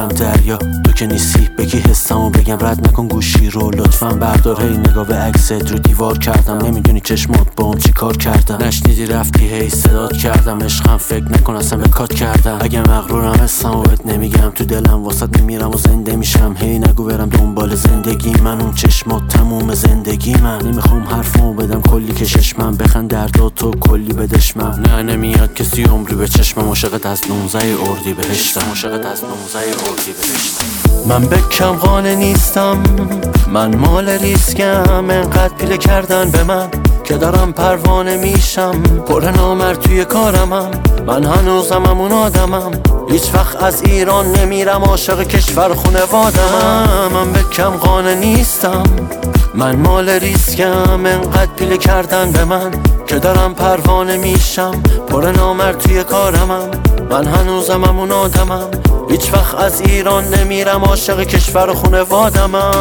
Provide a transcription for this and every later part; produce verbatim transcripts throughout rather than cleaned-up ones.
دلم دریا، تو که نیستی بگی حسمو بگم، رد نکن گوشی رو لطفاً بردار. هی نگاه به عکست رو دیوار کردم، نمیدونی چشمات بام چی کار کردم. نشنیدی رفتی هی صدات کردم، عشقم فکر نکن اصلا به کات کردم. اگه مغرورم حسمو بهت نمیگم، تو دلم واسط میمیرم و زنده میشم. هی نگو برم دنبال زندگی من، اون چشمات تموم زندگی من. نمیخوام حرفمو بدم کلی که چشمم بخند دردات تو کلی بدشمم. نه نمیاد کسی عمری به چشمم، عاشقت از نوزده اردی بهشتم، عاشقت از نوزده اردی بهشتم. من بکم قانه نیستم، من مال ریسکم، انقدر پیله کردن به من که دارم پروانه میشم. پر نامرد توی کارمم، من هنوزم همون آدمم، هیچ وقت از ایران نمیرم، عاشق کشور خونوادمم. من بکم قانه نیستم، من مال ریسکم، انقدر پیله کردن به من که دارم پروانه میشم. پر نامرد توی کارمم، من هنوزم همون آدمم، هیچ وقت از ایران نمیرم، عاشق کشور خونوادمم.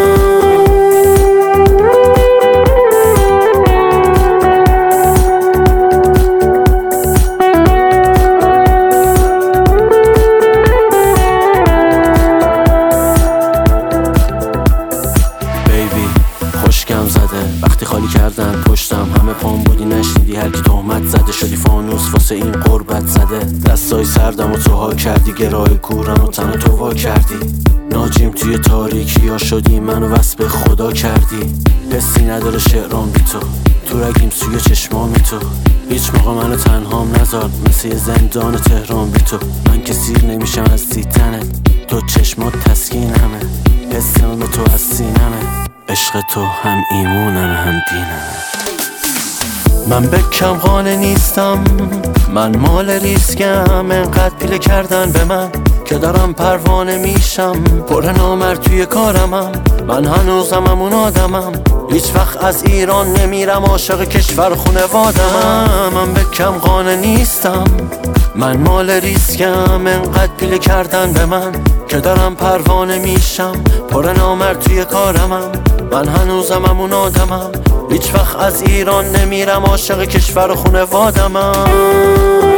خوشگم زده وقتی خالی کردن پشتم، همه پام بودی نشنیدی، هر کی تهمت زده شدی فانوس واسه این قربت زده. دستای سردم و تو ها کردی، گرای کورم و تنها تو وا کردی. ناجیم توی تاریکی ها شدی، منو وصف خدا کردی. حسی نداره شعرام بی تو، تو رگیم سوی چشمامی تو. هیچ موقع منو تنهام نذار، مثل یه زندان تهران بی تو. من که سیر نمیشم از دیدنت، تو چشمات تسکینمه، حس من به تو از سینمه. عشق تو هم ایمونم هم دینم. من بکم قانه نیستم، من مال ریسکم، انقدر پیله کردن به من که دارم پروانه میشم. پر نامرد توی کارمم، من هنوزم همون آدمم، هیچ وقت از ایران نمیرم، عاشق کشور خونوادمم. من بکم قانه نیستم، من مال ریسکم، انقدر پیله کردن به من که دارم پروانه میشم. پر نامرد توی کارمم، من هنوزم همون آدمم، هیچ وقت از ایران نمیرم، عاشق کشور خونوادمم.